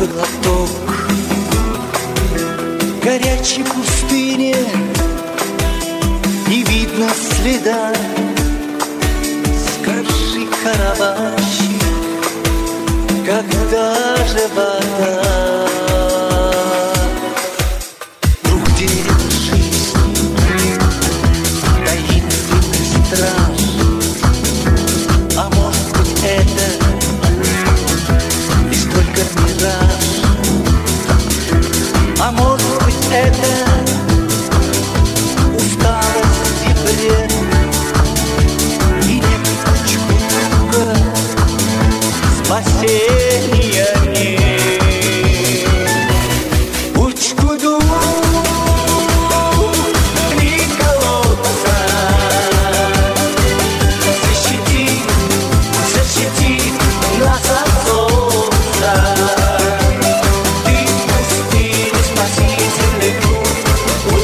глоток горячей пустыни, не видно следа. Скажи, караванщик, когда же вода? Вдруг дерево жизни, таинственный страж. А может быть это лишь только мираж? А может быть это усталость и бред? И нет чудо, спасения нет. Учкуду три колодца, защити нас от солнца. Ты пустыни спасительный путь.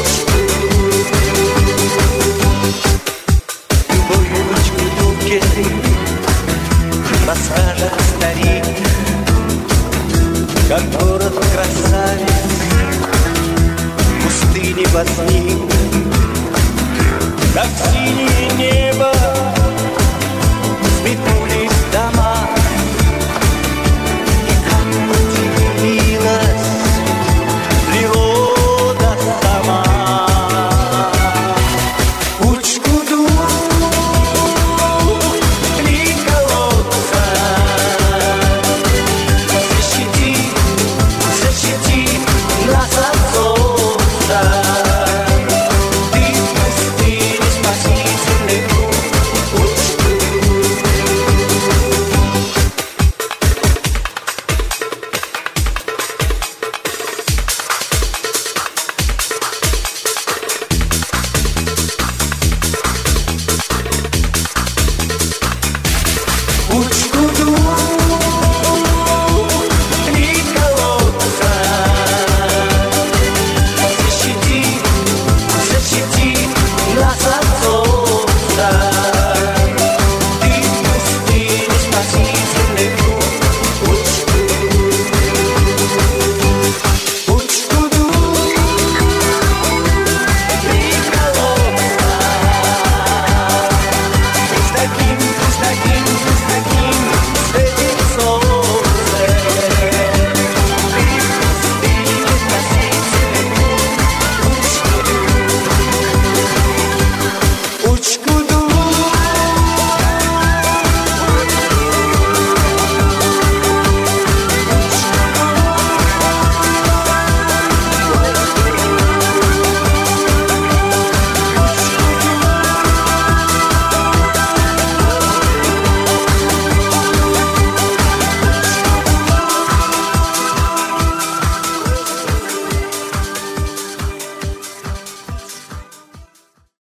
Учкудуке расскажет старик, как город красавец в пустыне возник, как синее небо взметнули